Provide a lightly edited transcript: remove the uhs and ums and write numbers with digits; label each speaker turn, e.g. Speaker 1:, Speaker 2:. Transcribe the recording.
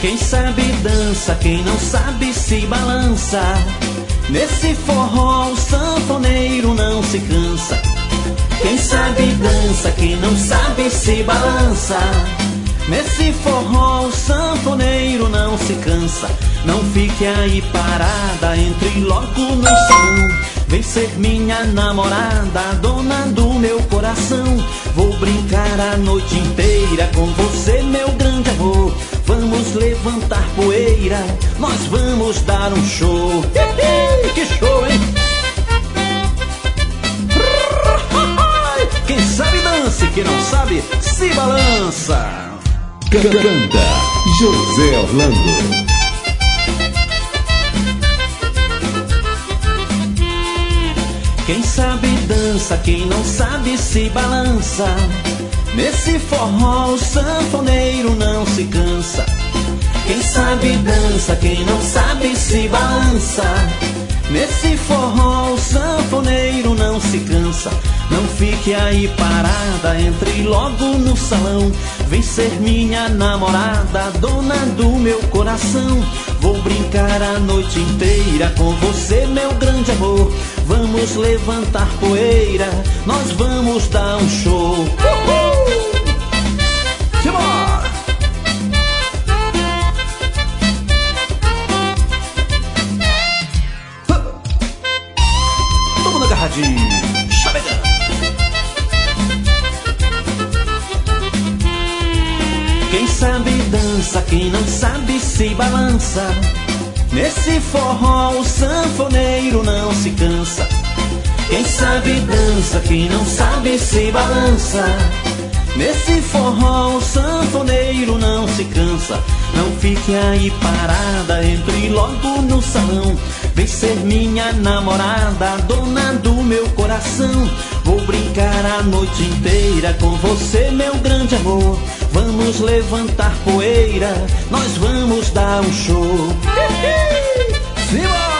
Speaker 1: Quem sabe dança, quem não sabe se balança. Nesse forró o sanfoneiro não se cansa. Quem sabe dança, quem não sabe se balança. Nesse forró o sanfoneiro não se cansa. Não fique aí parada, entre logo no salão. Vem ser minha namorada, dona do meu coração. Vou brincar a noite inteira com você, meu grande amor. Vamos levantar poeira, nós vamos dar um show. Que show, hein? Quem sabe dance, quem não sabe se balança.
Speaker 2: Canta José Orlando.
Speaker 1: Quem sabe dança, quem não sabe se balança. Nesse forró o sanfoneiro não se cansa. Quem sabe dança, quem não sabe se balança. Nesse forró o sanfoneiro não se cansa. Não fique aí parada, entre logo no salão. Vem ser minha namorada, dona do meu coração. Vou brincar a noite inteira com você, meu grande amor. Vamos levantar poeira, nós vamos dar um show. Simbora! Todo mundo agarradinho, chavegando. Quem sabe dança, quem não sabe se balança. Nesse forró o sanfoneiro não se cansa. Quem sabe dança, quem não sabe se balança. Nesse forró o sanfoneiro não se cansa. Não fique aí parada, entre logo no salão. Vem ser minha namorada, dona do meu coração. Vou brincar a noite inteira com você, meu grande amor. Vamos levantar poeira, nós vamos dar um show. Simbora!